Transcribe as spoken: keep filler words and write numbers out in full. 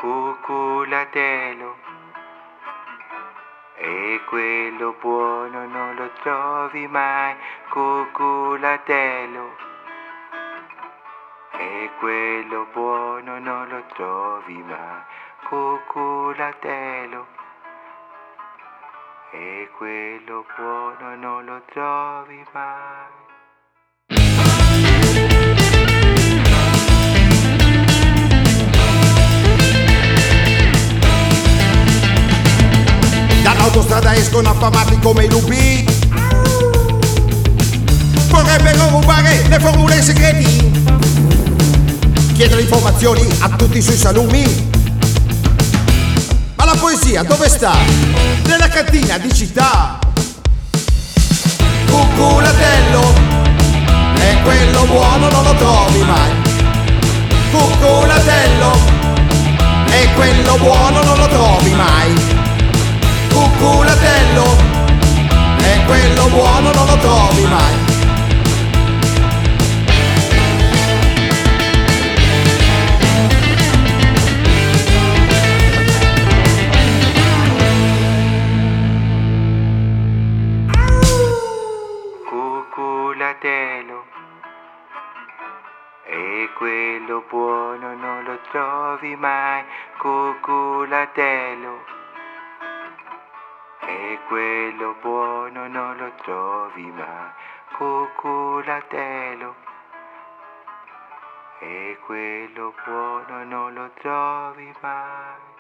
cuculatelo, e quello buono non lo trovi mai, cuculatelo, e quello buono non lo trovi mai, cuculatelo, e quello buono non lo trovi mai. Dall'autostrada escono affamati come i lupi, vorrebbero rubare le formule segreti, chiedono informazioni a tutti sui salumi. Ma la poesia dove sta? Nella cantina di città. Cuculatello, e quello buono non lo trovi mai. Cuculatello, e quello buono non lo trovi mai. Cuculatello, e quello buono non lo trovi mai. Cuculatelo, e quello buono non lo trovi mai, cuculatelo, e quello buono non lo trovi mai, cuculatelo, e quello buono non lo trovi mai.